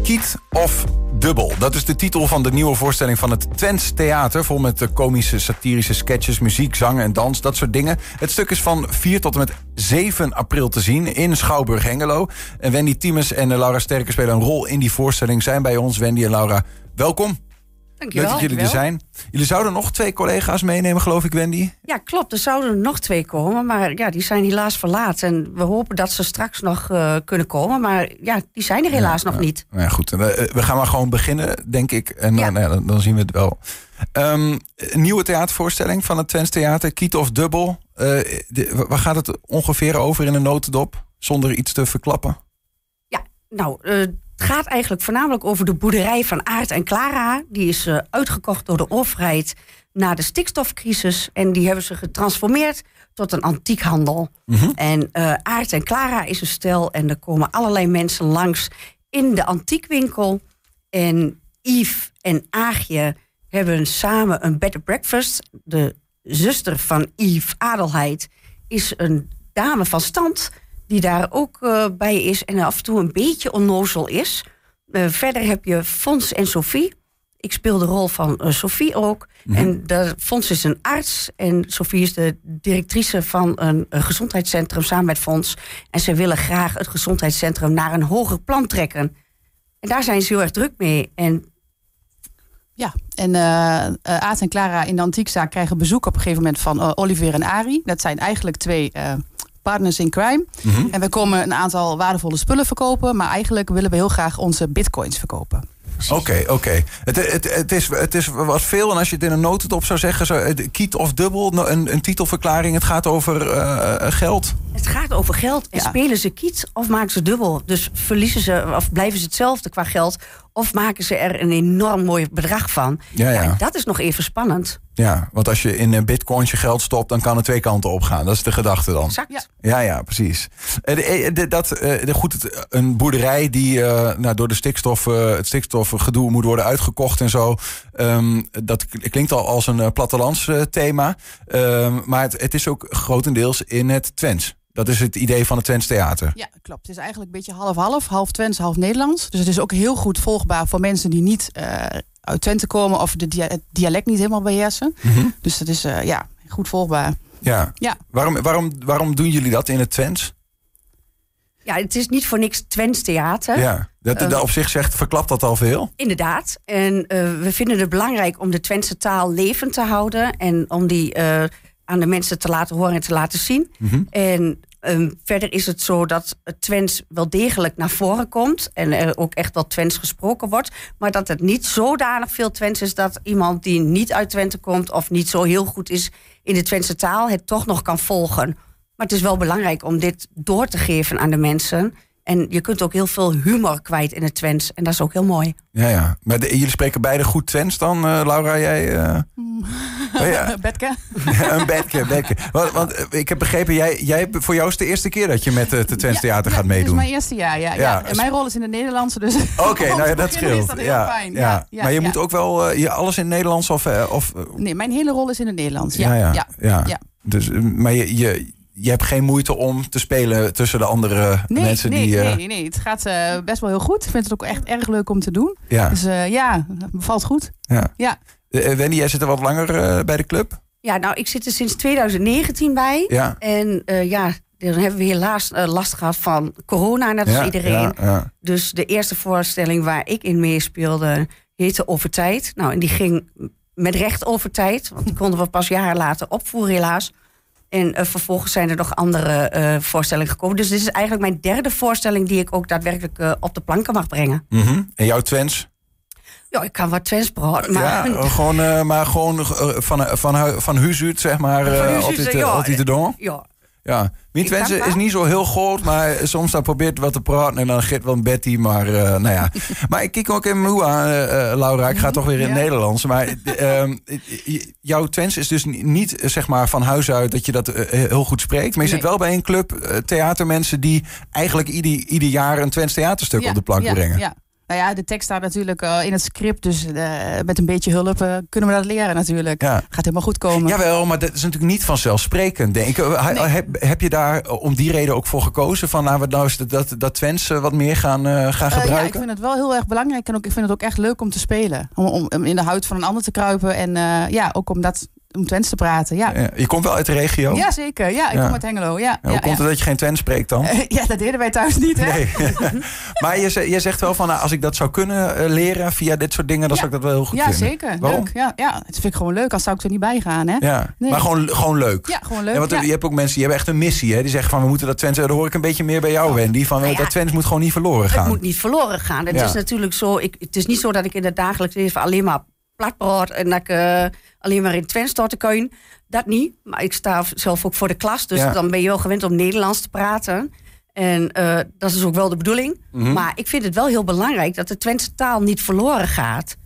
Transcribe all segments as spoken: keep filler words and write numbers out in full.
Kiet of Dubbel. Dat is de titel van de nieuwe voorstelling van het Twents Theater. Vol met komische, satirische sketches, muziek, zang en dans, dat soort dingen. Het stuk is van vier tot en met zeven april te zien in Schouwburg Hengelo. En Wendy Tiemens en Laura Sterker spelen een rol in die voorstelling. Zijn bij ons, Wendy en Laura. Welkom. Dankjewel. Leuk dat jullie er zijn. Jullie zouden nog twee collega's meenemen, geloof ik, Wendy? Ja, klopt. Er zouden er nog twee komen. Maar ja, die zijn helaas verlaat. En we hopen dat ze straks nog uh, kunnen komen. Maar ja, die zijn er helaas ja, nog ja. niet. Nou ja, goed. We, we gaan maar gewoon beginnen, denk ik. En ja. nou ja, dan, dan zien we het wel. Um, een nieuwe theatervoorstelling van het Twents Theater. Kiet of Dubbel. Uh, de, waar gaat het ongeveer over in een notendop? Zonder iets te verklappen. Ja, nou... Uh, Het gaat eigenlijk voornamelijk over de boerderij van Aart en Clara. Die is uh, uitgekocht door de overheid na de stikstofcrisis. En die hebben ze getransformeerd tot een antiekhandel. Mm-hmm. En uh, Aart en Clara is een stel. En er komen allerlei mensen langs in de antiekwinkel. En Yves en Aagje hebben samen een bed and breakfast. De zuster van Yves, Adelheid, is een dame van stand... die daar ook uh, bij is en af en toe een beetje onnozel is. Uh, verder heb je Fons en Sophie. Ik speel de rol van uh, Sophie ook. Mm-hmm. En de, Fons is een arts en Sophie is de directrice van een, een gezondheidscentrum samen met Fons. En ze willen graag het gezondheidscentrum naar een hoger plan trekken. En daar zijn ze heel erg druk mee. En Ja, en uh, uh, Aart en Clara in de antiekzaak krijgen bezoek op een gegeven moment van uh, Olivier en Arie. Dat zijn eigenlijk twee... Uh, partners in crime. Mm-hmm. En we komen een aantal waardevolle spullen verkopen, maar eigenlijk willen we heel graag onze bitcoins verkopen. Oké, oké. Okay. Het, het, het, is, het is wat veel. En als je het in een notendop zou zeggen, zo, kiet of dubbel, een, een titelverklaring. Het gaat over uh, geld. Het gaat over geld. En ja. Spelen ze kiet of maken ze dubbel? Dus verliezen ze of blijven ze hetzelfde qua geld? Of maken ze er een enorm mooi bedrag van? Ja, ja. Ja, dat is nog even spannend. Ja, want als je in bitcoins je geld stopt, dan kan het twee kanten opgaan. Dat is de gedachte dan. Exact. Ja, ja, ja precies. Uh, de, de, dat, uh, de, goed, een boerderij die uh, nou, door de stikstof, uh, het stikstofgedoe moet worden uitgekocht en zo. Um, dat klinkt al als een uh, plattelands uh, thema. Um, maar het, het is ook grotendeels in het Twents. Dat is het idee van het Twents Theater. Ja, klopt. Het is eigenlijk een beetje half-half. Half Twents, half Nederlands. Dus het is ook heel goed volgbaar voor mensen die niet uh, uit Twente komen... of de dia- het dialect niet helemaal beheersen. Mm-hmm. Dus dat is uh, ja, goed volgbaar. Ja. ja. Waarom, waarom, waarom doen jullie dat in het Twents? Ja, het is niet voor niks Twents Theater. Ja, dat, dat op zich zegt, verklapt dat al veel? Inderdaad. En uh, we vinden het belangrijk om de Twentse taal levend te houden... en om die uh, aan de mensen te laten horen en te laten zien. Mm-hmm. En um, verder is het zo dat het Twents wel degelijk naar voren komt... en er ook echt wel Twents gesproken wordt... maar dat het niet zodanig veel Twents is... dat iemand die niet uit Twente komt... of niet zo heel goed is in de Twentse taal... het toch nog kan volgen. Maar het is wel belangrijk om dit door te geven aan de mensen... En je kunt ook heel veel humor kwijt in het Twents. En dat is ook heel mooi. Ja, ja. Maar de, jullie spreken beide goed Twents dan, uh, Laura? Jij, uh... mm. oh, ja. Bedke. Ja, een bedke, bedke. Want, want uh, ik heb begrepen, jij, jij, voor jou is het de eerste keer... dat je met uh, het Twents Theater ja, gaat meedoen. Ja, dit is mijn eerste jaar, ja. ja. ja. En mijn rol is in het Nederlands. Dus Oké, okay, nou ja, dat scheelt. Is dat heel ja, fijn. Ja. Ja, ja, maar je ja. moet ook wel uh, je alles in het Nederlands of... Uh, of uh... Nee, mijn hele rol is in het Nederlands. Ja, ja, ja. ja. ja. ja. Dus, maar je... je Je hebt geen moeite om te spelen tussen de andere nee, mensen nee, die... Uh... Nee, nee, nee. Het gaat uh, best wel heel goed. Ik vind het ook echt erg leuk om te doen. Ja. Dus uh, ja, het bevalt goed. Ja. Ja. Uh, Wendy, jij zit er wat langer uh, bij de club? Ja, nou, ik zit er sinds twintig negentien bij. Ja. En uh, ja, dan hebben we helaas uh, last gehad van corona, net als ja, iedereen. Ja, ja. Dus de eerste voorstelling waar ik in meespeelde heette Over Tijd. Nou, en die ging met recht over tijd. Want die konden we pas jaren later opvoeren, helaas. En uh, vervolgens zijn er nog andere uh, voorstellingen gekomen. Dus dit is eigenlijk mijn derde voorstelling... die ik ook daadwerkelijk uh, op de planken mag brengen. Mm-hmm. En jouw Twents? Ja, ik kan wat Twents praten. Maar... Ja, gewoon, uh, maar gewoon uh, van, van, van huis uit, zeg maar, uh, altijd, uh, ja, altijd te doen? Ja. Ja, mijn Twents is niet zo heel groot, maar soms dan probeert wat te praten en dan geeft wel een Betty, maar uh, nou ja. Maar ik kijk ook even moe aan, uh, Laura, ik ga toch weer in het ja. Nederlands. Maar uh, jouw Twents is dus niet, zeg maar, van huis uit dat je dat uh, heel goed spreekt. Maar je nee. zit wel bij een club uh, theatermensen die eigenlijk ieder, ieder jaar een Twents theaterstuk ja, op de plank ja, brengen. Ja. Nou ja, de tekst staat natuurlijk uh, in het script. Dus uh, met een beetje hulp uh, kunnen we dat leren natuurlijk. Ja. Gaat helemaal goed komen. Jawel, maar dat is natuurlijk niet vanzelfsprekend, denk ik. Nee. Heb, heb je daar om die reden ook voor gekozen? Van nou, we nou eens dat, dat Twents wat meer gaan, uh, gaan gebruiken? Uh, ja, ik vind het wel heel erg belangrijk. En ook, ik vind het ook echt leuk om te spelen. Om, om in de huid van een ander te kruipen. En uh, ja, ook om dat... om Twents te praten, ja. ja. Je komt wel uit de regio? Ja, zeker. Ja, ik ja. kom uit Hengelo, ja. ja hoe ja, komt het ja. dat je geen Twents spreekt dan? Uh, ja, dat deden wij thuis niet, hè? Nee. Maar je, je zegt wel van, nou, als ik dat zou kunnen uh, leren via dit soort dingen, dan ja. zou ik dat wel heel goed ja, vinden. Zeker. Waarom? Leuk. Ja, ja, dat vind ik gewoon leuk. Als zou ik er niet bij gaan, hè? Ja. Nee. Maar gewoon, gewoon leuk. Ja, gewoon leuk. Ja, want ja. je hebt ook mensen die hebben echt een missie, hè? Die zeggen van, we moeten dat Twents... Daar hoor ik een beetje meer bij jou, oh. Wendy. Van, nou ja, dat Twents moet gewoon niet verloren gaan. Het moet niet verloren gaan. Het ja. is natuurlijk zo... Ik, het is niet zo dat ik in het dagelijks leven alleen maar platpraat en dat ik uh, alleen maar in Twents sta te kunnen. Dat niet. Maar ik sta zelf ook voor de klas. Dus ja. dan ben je wel gewend om Nederlands te praten. En uh, dat is ook wel de bedoeling. Mm-hmm. Maar ik vind het wel heel belangrijk dat de Twentse taal niet verloren gaat.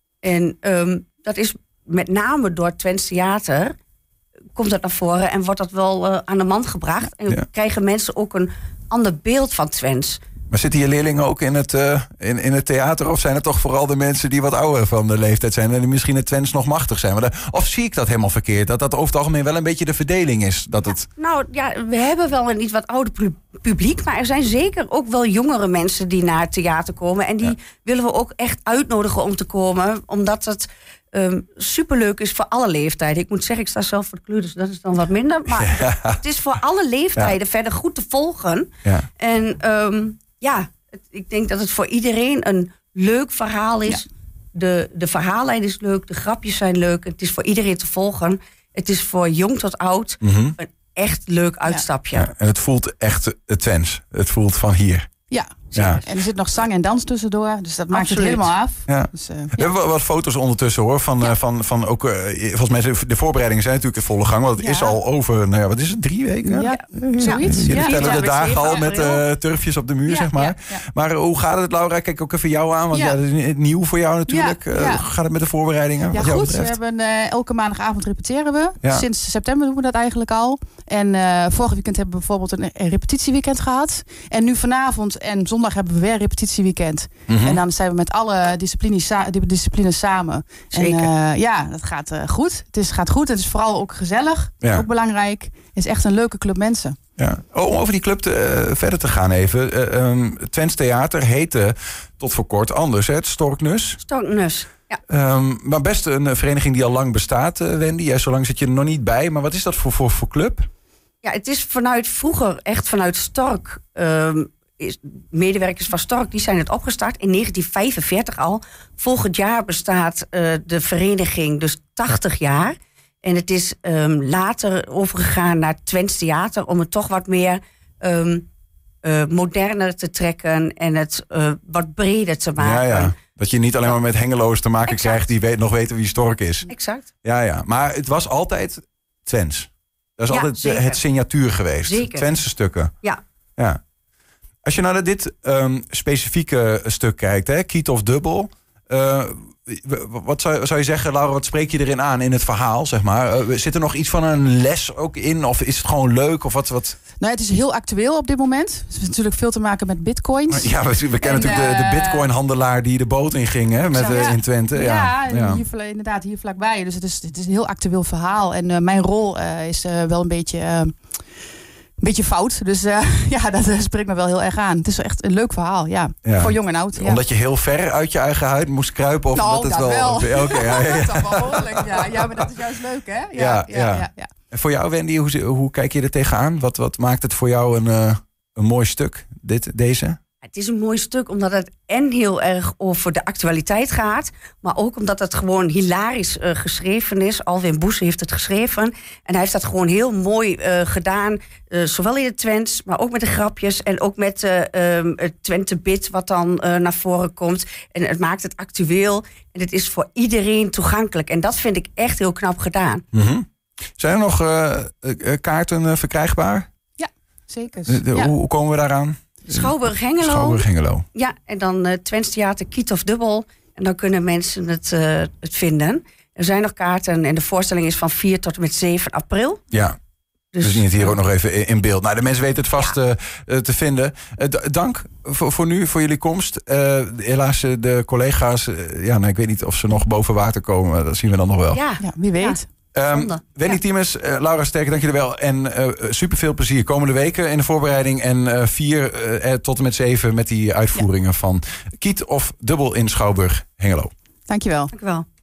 En um, dat is met name door het Twents Theater komt dat naar voren en wordt dat wel uh, aan de man gebracht. En ja. krijgen mensen ook een ander beeld van Twents. Maar zitten je leerlingen ook in het, uh, in, in het theater? Of zijn het toch vooral de mensen die wat ouder van de leeftijd zijn en die misschien het Twents nog machtig zijn? Maar de, of zie ik dat helemaal verkeerd? Dat dat over het algemeen wel een beetje de verdeling is? Dat het... ja, nou ja, we hebben wel een iets wat ouder publiek. Maar er zijn zeker ook wel jongere mensen die naar het theater komen. En die ja. willen we ook echt uitnodigen om te komen. Omdat het um, superleuk is voor alle leeftijden. Ik moet zeggen, ik sta zelf voor de kleur, dus dat is dan wat minder. Maar ja. het is voor alle leeftijden ja. verder goed te volgen. Ja. En... Um, Ja, het, ik denk dat het voor iedereen een leuk verhaal is. Ja. De, de verhaallijn is leuk, de grapjes zijn leuk. Het is voor iedereen te volgen. Het is voor jong tot oud mm-hmm. een echt leuk uitstapje. Ja, en het voelt echt het Twents. Het voelt van hier. Ja, ja. En er zit nog zang en dans tussendoor. Dus dat maakt Absoluut. het helemaal af. Ja. Dus, uh, we ja. hebben wat foto's ondertussen hoor. Van, ja. uh, van, van ook, uh, volgens mij de voorbereidingen zijn natuurlijk in volle gang. Want het ja. is al over, nou ja, wat is het, drie weken? Ja, ja. zoiets. Jullie ja. tellen de dagen al met uh, turfjes op de muur, ja. zeg maar. Ja. Ja. Maar uh, hoe gaat het, Laura? Kijk ook even jou aan. Want ja. Ja, dat is nieuw voor jou natuurlijk. Ja. Ja. Uh, gaat het met de voorbereidingen? Ja, wat jou goed. betreft? We hebben uh, elke maandagavond repeteren we. Ja. Sinds september doen we dat eigenlijk al. En uh, vorig weekend hebben we bijvoorbeeld een, een repetitieweekend gehad. En nu vanavond en zondag hebben we weer een repetitieweekend. Mm-hmm. En dan zijn we met alle disciplines, disciplines samen. Zeker. En uh, ja, dat gaat uh, goed. Het is, gaat goed. Het is vooral ook gezellig. Ja. Ook belangrijk. Het is echt een leuke club mensen. Ja. Oh, om over die club te, uh, verder te gaan even. Uh, um, Twents Theater heette tot voor kort anders, hè? Het Storknus. Storknus, ja. Um, maar best een vereniging die al lang bestaat, uh, Wendy. Ja, zo lang zit je er nog niet bij. Maar wat is dat voor, voor, voor club? Ja, het is vanuit vroeger, echt vanuit Stork... Um, Is, medewerkers van Stork die zijn het opgestart in negentien vijfenveertig al. Volgend jaar bestaat uh, de vereniging dus tachtig jaar. En het is um, later overgegaan naar Twents Theater... om het toch wat meer um, uh, moderner te trekken... en het uh, wat breder te maken. Ja, ja. Dat je niet alleen maar met Hengeloos te maken exact. krijgt... die weet, nog weten wie Stork is. Exact. Ja, ja. Maar het was altijd Twents. Dat is ja, altijd zeker. het signatuur geweest. Zeker. Twentse stukken. Ja. Ja. Als je naar dit um, specifieke stuk kijkt, hè, Kiet of Dubbel... Uh, wat zou, zou je zeggen, Laura, wat spreek je erin aan in het verhaal, zeg maar? Uh, zit er nog iets van een les ook in? Of is het gewoon leuk? Of wat, wat? Nou, het is heel actueel op dit moment. Het heeft natuurlijk veel te maken met bitcoins. Ja, we, we kennen en, natuurlijk uh, de, de bitcoin-handelaar die de boot in ging, hè, met, uh, in Twente. Ja, ja, ja. Hier, inderdaad, hier vlakbij. Dus het is, het is een heel actueel verhaal. En uh, mijn rol uh, is uh, wel een beetje... Uh, Een beetje fout, dus uh, ja, dat uh, spreekt me wel heel erg aan. Het is echt een leuk verhaal, ja. ja. Voor jong en oud. Ja. Omdat je heel ver uit je eigen huid moest kruipen? Of nou, dat het wel. wel. Okay, ja, ja, ja. Dat is wel behoorlijk, ja. Ja, maar dat is juist leuk, hè? Ja, ja, ja. ja. ja, ja. En voor jou, Wendy, hoe, hoe kijk je er tegenaan? Wat, wat maakt het voor jou een, uh, een mooi stuk, dit, deze? Het is een mooi stuk omdat het en heel erg over de actualiteit gaat... maar ook omdat het gewoon hilarisch uh, geschreven is. Alwin Boes heeft het geschreven. En hij heeft dat gewoon heel mooi uh, gedaan. Uh, zowel in het Twents, maar ook met de grapjes... en ook met uh, um, het Twente-bit wat dan uh, naar voren komt. En het maakt het actueel. En het is voor iedereen toegankelijk. En dat vind ik echt heel knap gedaan. Mm-hmm. Zijn er nog uh, uh, kaarten uh, verkrijgbaar? Ja, zeker. De, de, ja. Hoe, hoe komen we daaraan? Schouwburg Hengelo. Schouwburg Hengelo. Ja, en dan uh, Twents Theater Kiet of Dubbel. En dan kunnen mensen het, uh, het vinden. Er zijn nog kaarten en de voorstelling is van vier tot en met zeven april. Ja. Dus, dus niet hier ook nog even in beeld. Nou, de mensen weten het vast ja. uh, te vinden. Uh, d- dank voor, voor nu, voor jullie komst. Uh, helaas, uh, de collega's, uh, ja, nou, ik weet niet of ze nog boven water komen. Dat zien we dan nog wel. Ja, ja wie weet. Ja. Um, Wendy ja. Thiemens, uh, Laura Sterk, dank jullie wel. En uh, super veel plezier komende weken in de voorbereiding. En uh, vier uh, tot en met zeven met die uitvoeringen ja. van Kiet of Dubbel in Schouwburg, Hengelo. Dankjewel. Dankjewel.